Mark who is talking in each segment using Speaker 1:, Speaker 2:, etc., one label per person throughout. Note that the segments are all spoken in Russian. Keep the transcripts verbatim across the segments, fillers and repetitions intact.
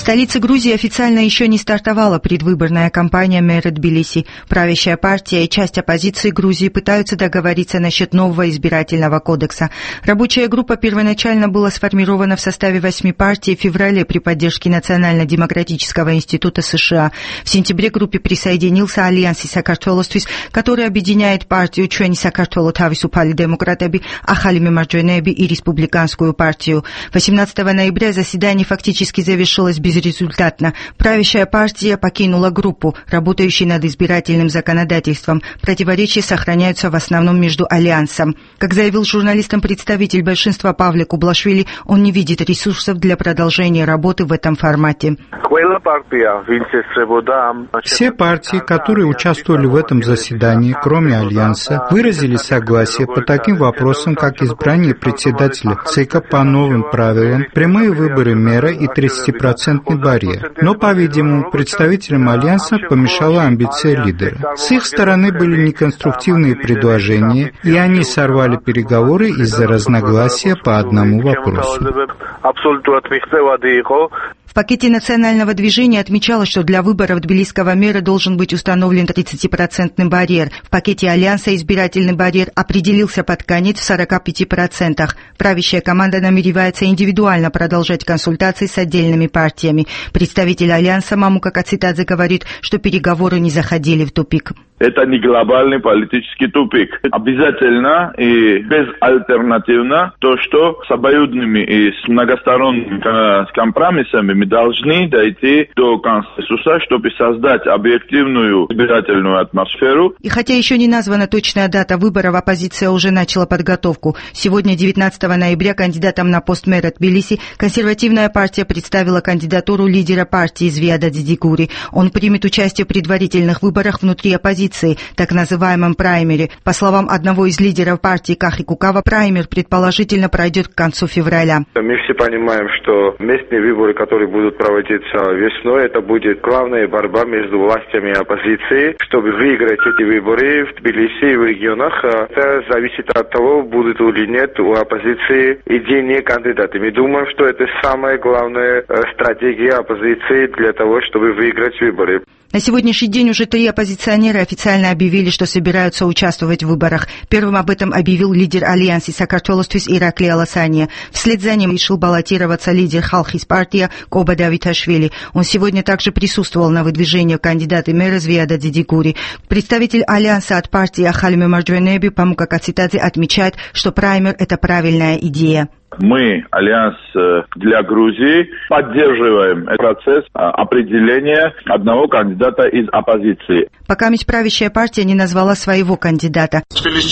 Speaker 1: столице Грузии официально еще не стартовала предвыборная кампания мэра Тбилиси. Правящая партия и часть оппозиции Грузии пытаются договориться насчет нового избирательного кодекса. Рабочая группа первоначально была сформирована в составе восьми партий в феврале при поддержке Национально-демократического института США. В сентябре к группе присоединился Альянс Сакартвелоствис, который объединяет партию Чуэни Сакартвело Тависупали Демократеби, Ахали Мемарджонеби и Республиканскую партию. восемнадцатого ноября заседание фактически завершилось безрезультатно. Правящая партия покинула группу, работающую над избирательным законодательством. Противоречия сохраняются в основном между альянсом. Как заявил журналистам представитель большинства Павле Кублашвили, он не видит ресурсов для продолжения работы в этом формате.
Speaker 2: Все партии, которые участвовали в этом заседании, кроме Альянса, выразили согласие по таким вопросам, как избрание председателя ЦИКа по новым правилам, прямые выборы мэра и тридцатипроцентный барьер. Но, по-видимому, представителям Альянса помешала амбиция лидера. С их стороны были неконструктивные предложения, и они сорвали переговоры из-за разногласия по одному вопросу.
Speaker 1: В пакете национального движения отмечалось, что для выборов тбилисского мэра должен быть установлен тридцатипроцентный барьер. В пакете Альянса избирательный барьер определился под конец в сорока пяти процентах. Правящая команда намеревается индивидуально продолжать консультации с отдельными партиями. Представитель Альянса Мамука Кацитадзе говорит, что переговоры не заходили в тупик.
Speaker 3: Это не глобальный политический тупик. Обязательно и безальтернативно то, что с обоюдными и с многосторонними компромиссами мы должны дойти до консенсуса, чтобы создать объективную избирательную атмосферу.
Speaker 1: И хотя еще не названа точная дата выборов, оппозиция уже начала подготовку. Сегодня, девятнадцатого ноября, кандидатом на пост мэра Тбилиси консервативная партия представила кандидатуру лидера партии Звияда Дидикури. Он примет участие в предварительных выборах внутри оппозиции, так называемом праймере. По словам одного из лидеров партии Кахи Кукава, праймер предположительно пройдет к концу февраля.
Speaker 4: Мы все понимаем, что местные выборы, которые будут проводиться весной, это будет главная борьба между властями и оппозицией. Чтобы выиграть эти выборы в Тбилиси и в регионах, это зависит от того, будут или нет у оппозиции единые кандидаты. Мы думаем, что это самая главная стратегия оппозиции для того, чтобы выиграть выборы.
Speaker 1: На сегодняшний день уже три оппозиционера официально объявили, что собираются участвовать в выборах. Первым об этом объявил лидер Альянса Сакартвелоствис Иракли Аласания. Вслед за ним решил баллотироваться лидер Халхис партия Коба Давиташвили. Он сегодня также присутствовал на выдвижении кандидата мэра Звияда Дидикури. Представитель Альянса от партии Ахали Мемарджонеби Памука Кацитадзе отмечает, что праймер – это правильная идея.
Speaker 3: Мы, Альянс для Грузии, поддерживаем процесс определения одного кандидата из оппозиции.
Speaker 1: Пока ведь правящая партия не назвала своего кандидата.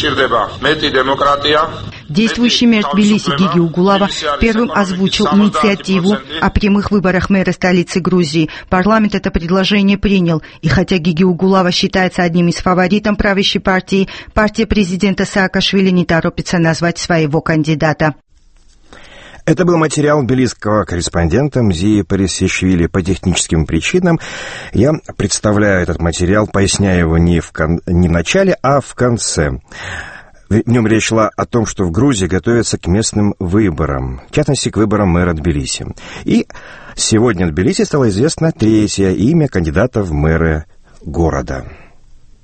Speaker 1: Действующий мэр Тбилиси Гиги Угулава первым озвучил инициативу о прямых выборах мэра столицы Грузии. Парламент это предложение принял. И хотя Гиги Угулава считается одним из фаворитов правящей партии, партия президента Саакашвили не торопится назвать своего кандидата.
Speaker 5: Это был материал тбилисского корреспондента Мзии Парисишвили. По техническим причинам я представляю этот материал, поясняя его не в, кон... не в начале, а в конце. В нем речь шла о том, что в Грузии готовятся к местным выборам, в частности, к выборам мэра Тбилиси. И сегодня в Тбилиси стало известно третье имя кандидата в мэры города.